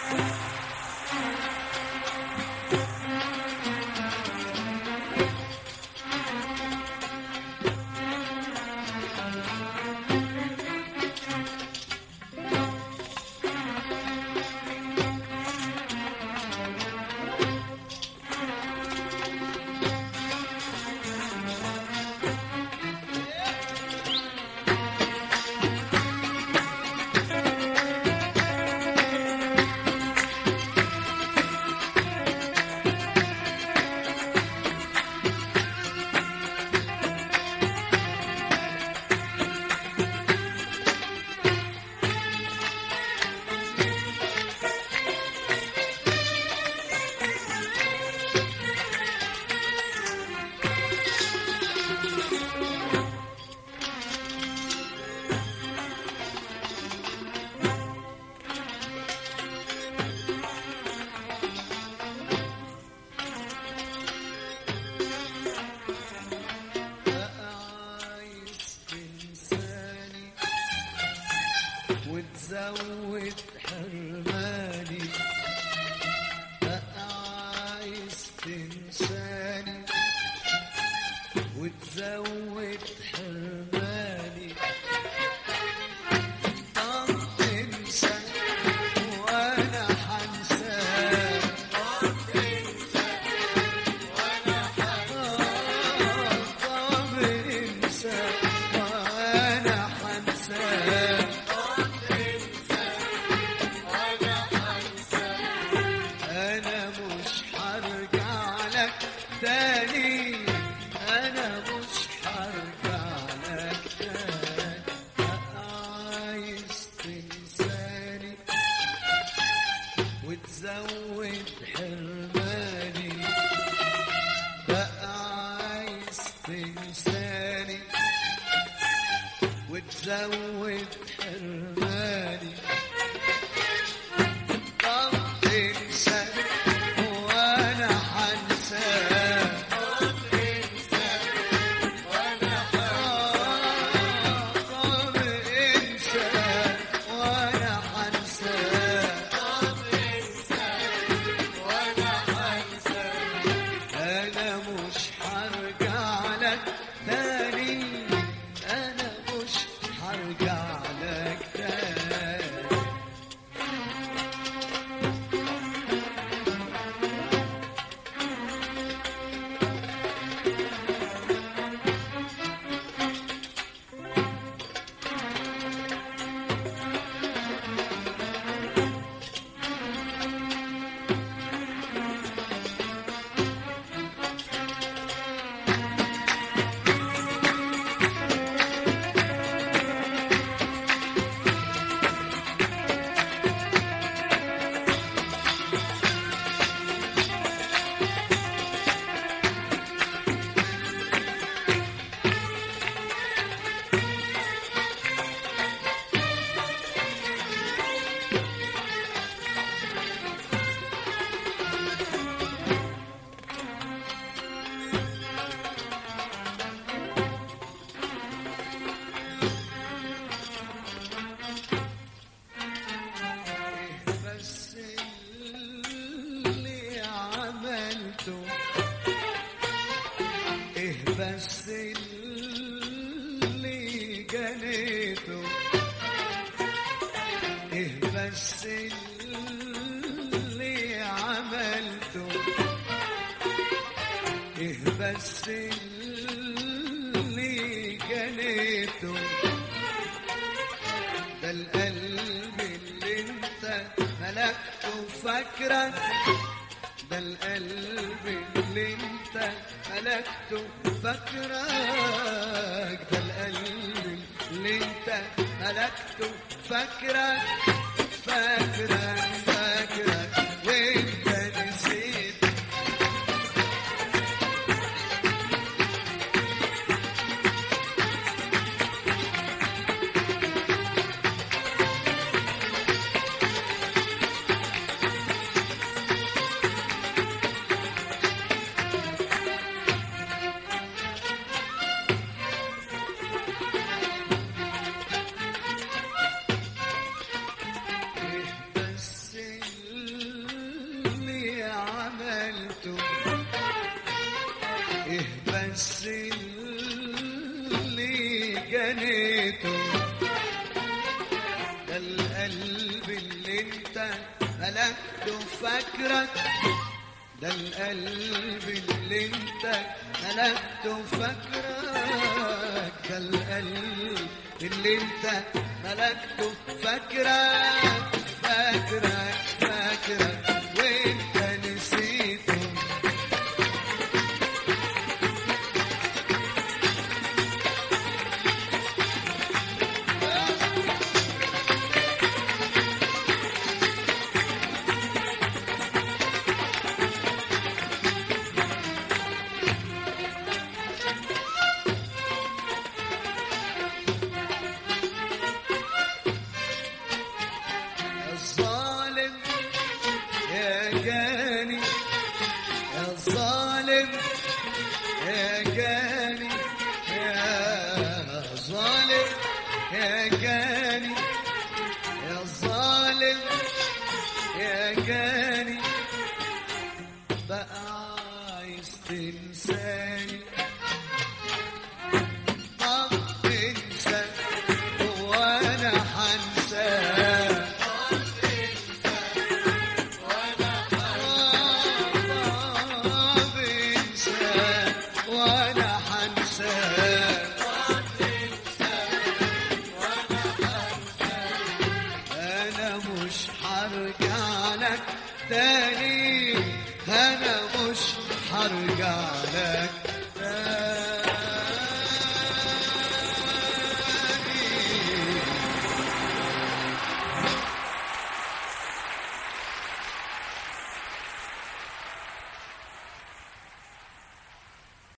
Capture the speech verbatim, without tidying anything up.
وتزود حرماني، بقى عايز تنساني وتزود حرماني. طب انسى وانا حنساك، طب انسى وانا حنساك، طب انسى وانا حنساك. تاني أنا مش هرجع لك تاني، عايز تنساني وتزود حرماني، بقى عايز تنساني وتزود حرماني. طب تنسى وأنا حنساك، إيه بس اللي جنيته، إيه بس اللي عملته، إيه بس اللي جنيته. ده القلب اللي انت ملكته فاكرك، ده القلب اللي انت ملكته فاكرك، ده القلب اللي انت ملكته فاكرك فاكرك فاكرك وانت نسيت. Say ملكته، ايه بس اللي جنيته؟ ده القلب اللي انت ملكته فاكرك، ده القلب اللي انت ملكته فاكرك، ده القلب اللي انت ملكته فاكرك فاكرك فاكرك وانت نسيته. الظالم يا جاني، يا الظالم يا جاني، يا ظالم يا جاني، يا الظالم يا جاني، بقى عايز تنساني. طب انسى وانا حنساك، وانا حنساك، انا مش هرجع لك تاني، انا مش هرجع لك